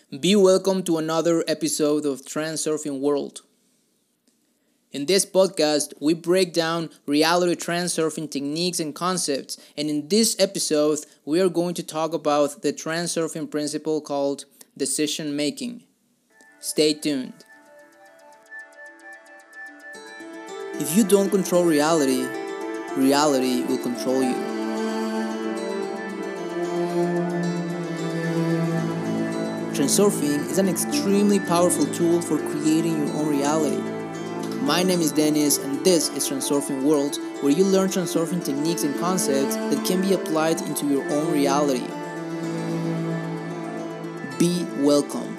Be welcome to another episode of Transurfing World. In this podcast, we break down reality transurfing techniques and concepts, and in this episode, we are going to talk about the transurfing principle called decision making. Stay tuned. If you don't control reality, reality will control you. Transurfing is an extremely powerful tool for creating your own reality. My name is Dennis and this is Transurfing World, where you learn transurfing techniques and concepts that can be applied into your own reality. Be welcome.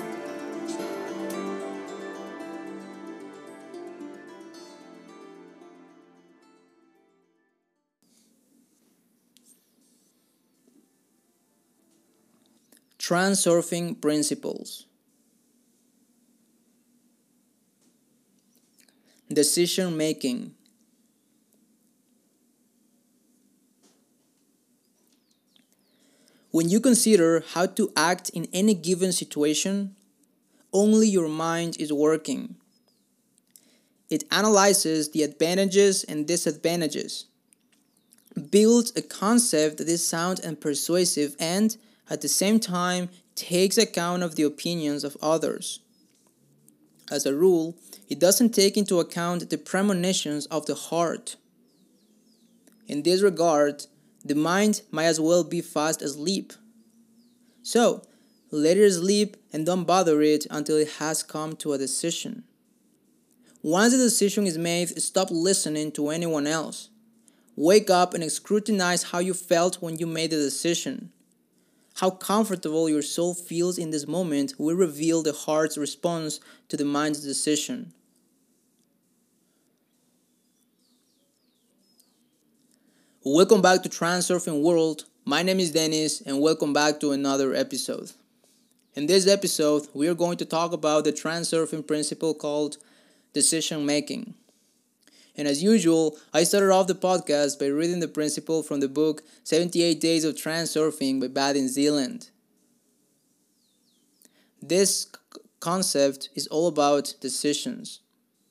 Transurfing principles. Decision making. When you consider how to act in any given situation, only your mind is working. It analyzes the advantages and disadvantages, builds a concept that is sound and persuasive, and at the same time takes account of the opinions of others. As a rule, it doesn't take into account the premonitions of the heart. In this regard, the mind might as well be fast asleep. So, let it sleep and don't bother it until it has come to a decision. Once the decision is made, stop listening to anyone else. Wake up and scrutinize how you felt when you made the decision. How comfortable your soul feels in this moment will reveal the heart's response to the mind's decision. Welcome back to Transurfing World. My name is Dennis and welcome back to another episode. In this episode, we are going to talk about the transurfing principle called decision making. And as usual, I started off the podcast by reading the principle from the book 78 Days of Transurfing by Baden Zeeland. This concept is all about decisions.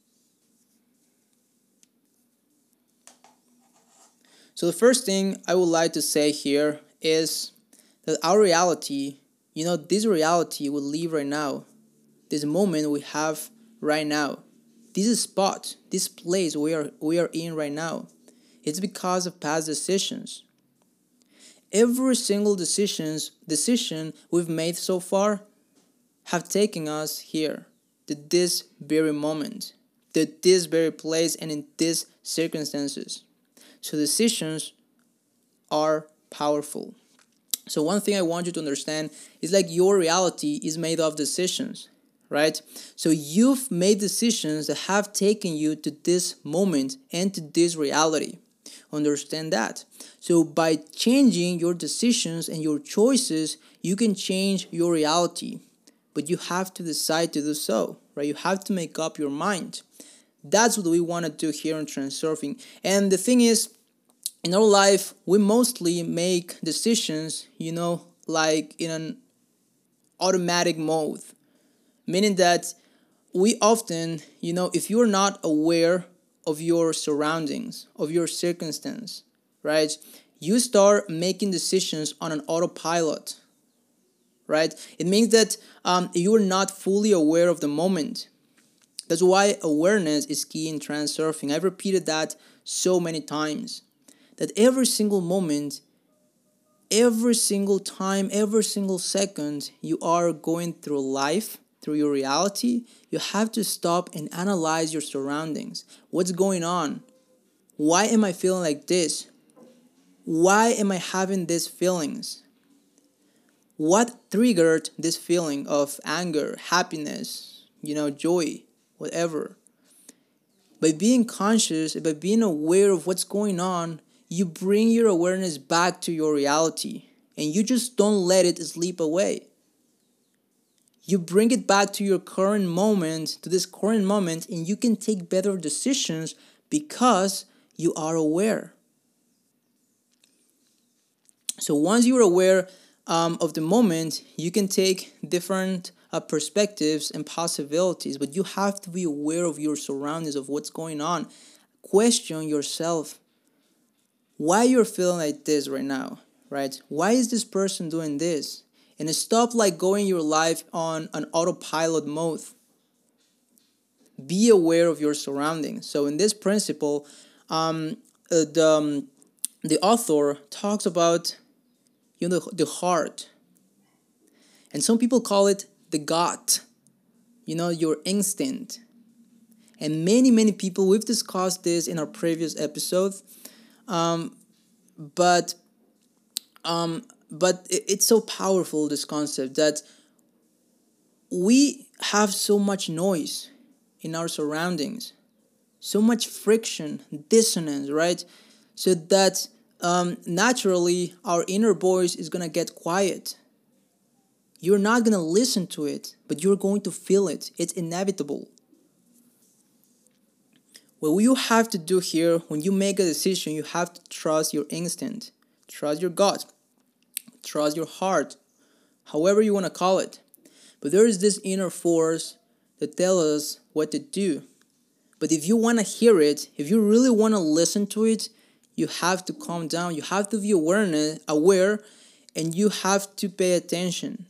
So the first thing I would like to say here is that our reality, this reality we live right now, this moment we have right now, this spot, this place we are in right now, it's because of past decisions. Every single decision we've made so far have taken us here, to this very moment, to this very place and in these circumstances. So decisions are powerful. So one thing I want you to understand is like your reality is made of decisions. Right? So you've made decisions that have taken you to this moment and to this reality. Understand that. So by changing your decisions and your choices, you can change your reality. But you have to decide to do so, right? You have to make up your mind. That's what we want to do here in Transurfing. And the thing is, in our life, we mostly make decisions, like in an automatic mode. Meaning that we often, if you're not aware of your surroundings, of your circumstance, right? You start making decisions on an autopilot, right? It means that you're not fully aware of the moment. That's why awareness is key in transurfing. I've repeated that so many times. That every single moment, every single time, every single second you are going through life, through your reality, you have to stop and analyze your surroundings. What's going on? Why am I feeling like this? Why am I having these feelings? What triggered this feeling of anger, happiness, joy, whatever? By being conscious, by being aware of what's going on, you bring your awareness back to your reality and you just don't let it slip away. You bring it back to your current moment, to this current moment, and you can take better decisions because you are aware. So once you're aware of the moment, you can take different perspectives and possibilities, but you have to be aware of your surroundings, of what's going on. Question yourself why you're feeling like this right now, right? Why is this person doing this? And stop like going your life on an autopilot mode. Be aware of your surroundings. So in this principle, the author talks about the heart, and some people call it the gut. Your instinct. And many people, we've discussed this in our previous episode, but it's so powerful, this concept, that we have so much noise in our surroundings, so much friction, dissonance, right? So that naturally our inner voice is going to get quiet. You're not going to listen to it, but you're going to feel it. It's inevitable. What you have to do here, when you make a decision, you have to trust your instinct, trust your gut, trust your heart, however you want to call it. But there is this inner force that tells us what to do. But if you want to hear it, if you really want to listen to it, you have to calm down. You have to be aware, and you have to pay attention.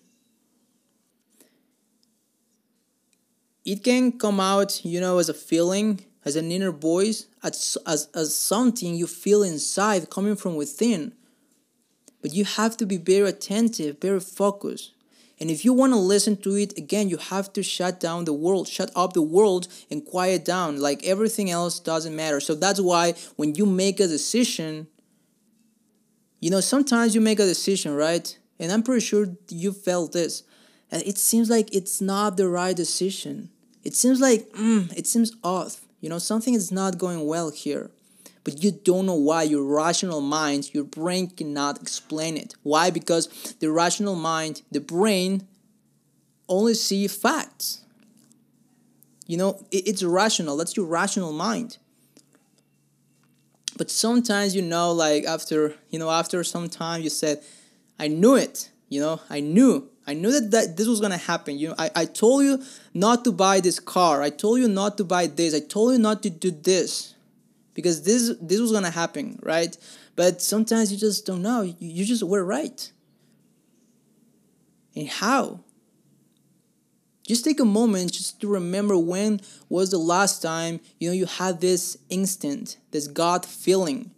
It can come out, as a feeling, as an inner voice, as something you feel inside coming from within. But you have to be very attentive, very focused. And if you want to listen to it, again, you have to shut up the world and quiet down. Like everything else doesn't matter. So that's why when you make a decision, sometimes you make a decision, right? And I'm pretty sure you felt this. And it seems like it's not the right decision. It seems like, it seems off. Something is not going well here. But you don't know why. Your rational mind, your brain cannot explain it. Why? Because the rational mind, the brain, only see facts. It's rational. That's your rational mind. But sometimes, like after some time, you said, I knew it. I knew that this was going to happen. I told you not to buy this car. I told you not to buy this. I told you not to do this. Because this was going to happen, right? But sometimes you just don't know. You just were right. And how? Just take a moment just to remember when was the last time, you had this instinct, this gut feeling.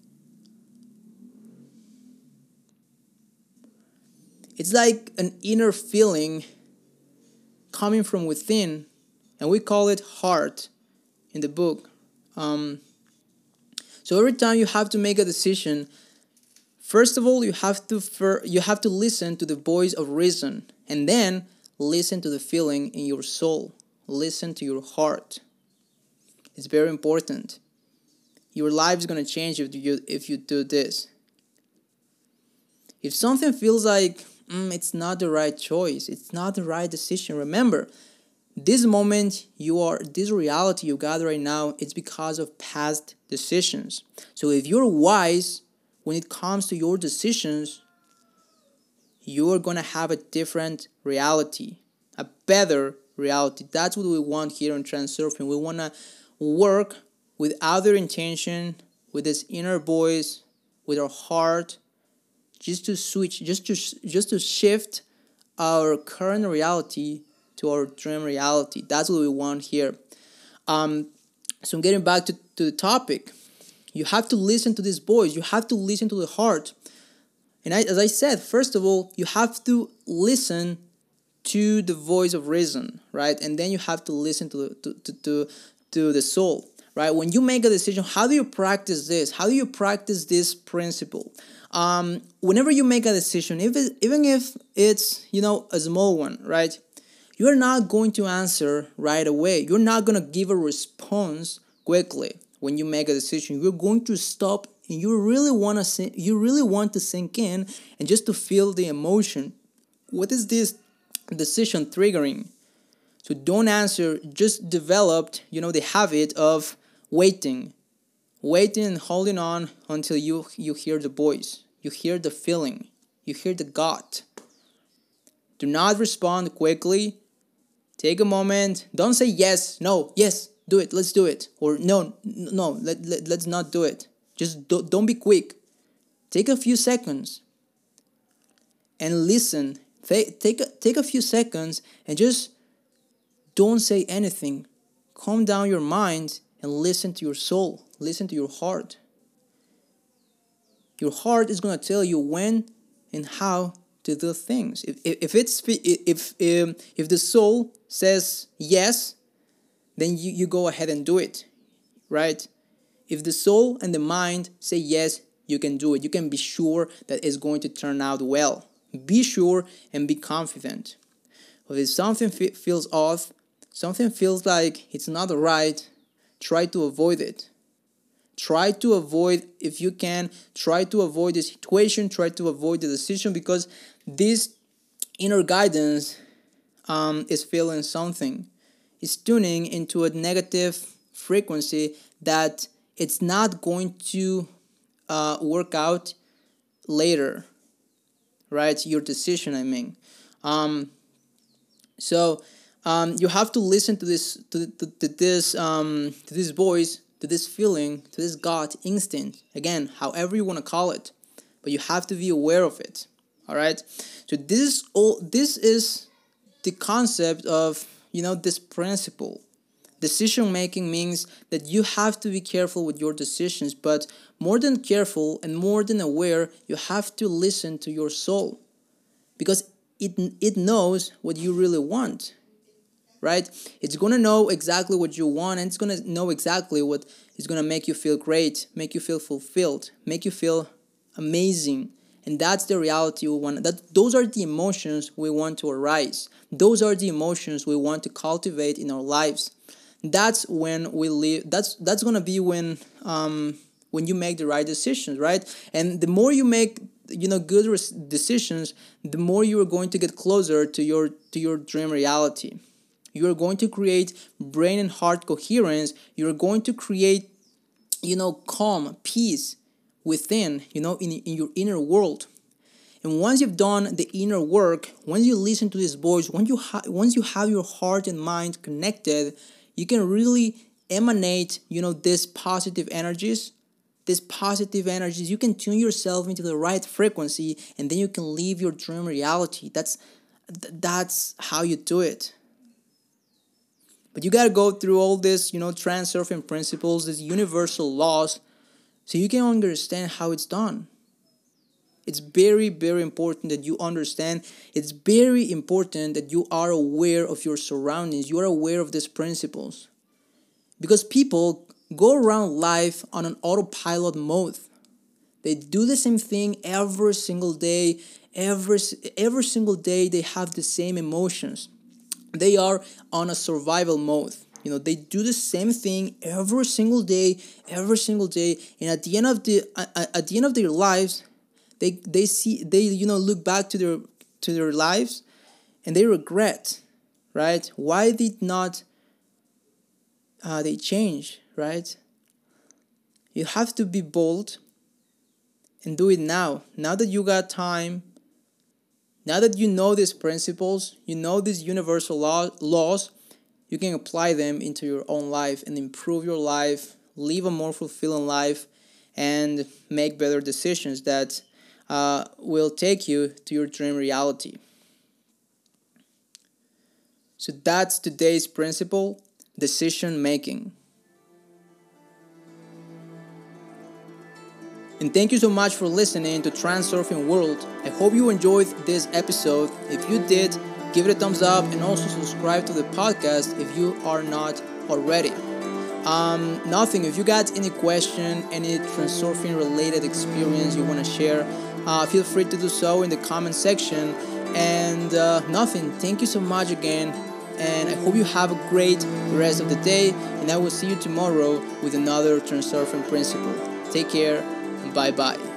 It's like an inner feeling coming from within, and we call it heart in the book. So every time you have to make a decision, first of all, you have to listen to the voice of reason, and then listen to the feeling in your soul. Listen to your heart. It's very important. Your life is going to change if you do this. If something feels like it's not the right choice, it's not the right decision, remember, this moment this reality you got right now, it's because of past decisions. So if you're wise when it comes to your decisions, you're going to have a different reality, a better reality. That's what we want here on Transurfing. We want to work with other intention, with this inner voice, with our heart, just to switch, just to shift our current reality to our dream reality. That's what we want here. So I'm getting back to the topic. You have to listen to this voice. You have to listen to the heart. And as I said, first of all, you have to listen to the voice of reason, right? And then you have to listen to the soul, right? When you make a decision, how do you practice this? How do you practice this principle? Whenever you make a decision, even if it's, a small one, right? You're not going to answer right away. You're not going to give a response quickly when you make a decision. You're going to stop, and you really want to sink in and just to feel the emotion. What is this decision triggering? So don't answer. Just developed, the habit of waiting and holding on until you hear the voice, you hear the feeling, you hear the gut. Do not respond quickly. Take a moment. Don't say yes, no, yes, do it, let's do it. Or no, let's not do it. Just don't be quick. Take a few seconds and listen. Take a few seconds and just don't say anything. Calm down your mind and listen to your soul. Listen to your heart. Your heart is going to tell you when and how to do things. If the soul says yes, then you go ahead and do it, right? If the soul and the mind say yes, you can do it. You can be sure that it's going to turn out well. Be sure and be confident. But if something feels off, something feels like it's not right, try to avoid it. Try to avoid, if you can, try to avoid the situation, try to avoid the decision, because this inner guidance is feeling something. It's tuning into a negative frequency that it's not going to work out later, right? Your decision, I mean. So you have to listen to this voice, to this feeling, to this gut instinct. Again, however you want to call it, but you have to be aware of it. All right. So this is the concept of this principle. Decision making means that you have to be careful with your decisions, but more than careful and more than aware, you have to listen to your soul, because it knows what you really want. Right? It's going to know exactly what you want, and it's going to know exactly what is going to make you feel great, make you feel fulfilled, make you feel amazing. And that's the reality we want. Those are the emotions we want to arise. Those are the emotions we want to cultivate in our lives. That's when we live. That's going to be when you make the right decisions, right? And the more you make good decisions, the more you are going to get closer to your dream reality. You are going to create brain and heart coherence. You are going to create, calm, peace within, in your inner world. And once you've done the inner work, once you listen to this voice, once you have your heart and mind connected, you can really emanate, these positive energies. These positive energies, you can tune yourself into the right frequency, and then you can live your dream reality. That's how you do it. But you got to go through all this, transurfing principles, these universal laws, so you can understand how it's done. It's very, very important that you understand. It's very important that you are aware of your surroundings. You are aware of these principles. Because people go around life on an autopilot mode. They do the same thing every single day. Every single day they have the same emotions. They are on a survival mode. They do the same thing every single day, and at the end of their lives, they look back to their lives, and they regret, right? Why did not they change, right? You have to be bold and do it now. Now that you got time. Now that you know these principles, you know these universal laws, you can apply them into your own life and improve your life, live a more fulfilling life, and make better decisions that will take you to your dream reality. So that's today's principle, decision making. And thank you so much for listening to Transurfing World. I hope you enjoyed this episode. If you did, give it a thumbs up and also subscribe to the podcast if you are not already. If you got any question, any Transurfing related experience you want to share, feel free to do so in the comment section. And thank you so much again. And I hope you have a great rest of the day. And I will see you tomorrow with another Transurfing principle. Take care. Bye-bye.